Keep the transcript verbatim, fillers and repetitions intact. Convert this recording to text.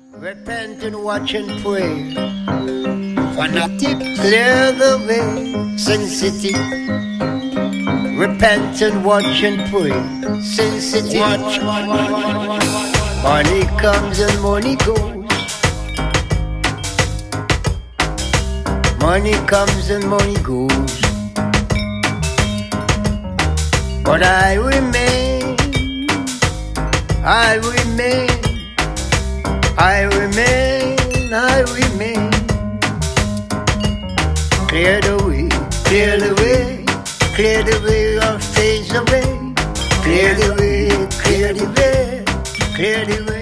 Repent and watch and pray. Fanatic, clear the way. Sin City. Repent and watch and pray. Sin City. Watch. Money comes and money goes. Money comes and money goes. But I remain. I remain. I remain, I remain. Clear the way, clear the way, clear the way or fades away. Clear the way, clear the way, clear the way.